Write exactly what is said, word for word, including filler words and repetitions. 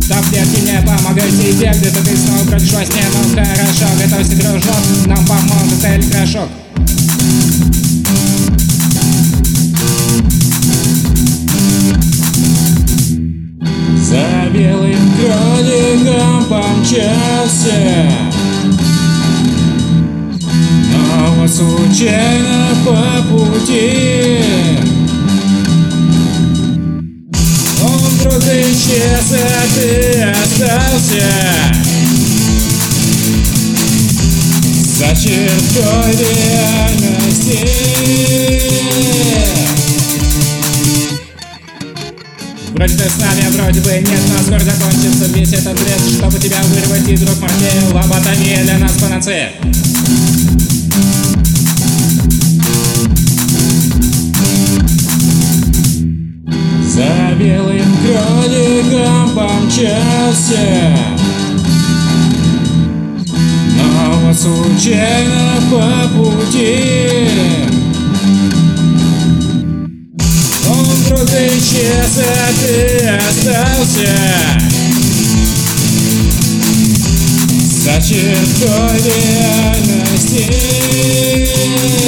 Таблетки не помогают тебе, где-то ты снова бродишь во сне. Ну хорошо, готовься, дружок, нам поможет электрошок. За белым кроликом помчался, но вот случайно по пути он вдруг исчез, а ты остался за чертой реальности. Вроде ты с нами, вроде бы нет, но скоро закончится весь этот бред. Чтобы тебя вырвать из рук мартея, лоботомия для нас панацея. За белым кроликом помчался, но вот случайно по пути он вдруг исчез, а ты остался за чертой реальности.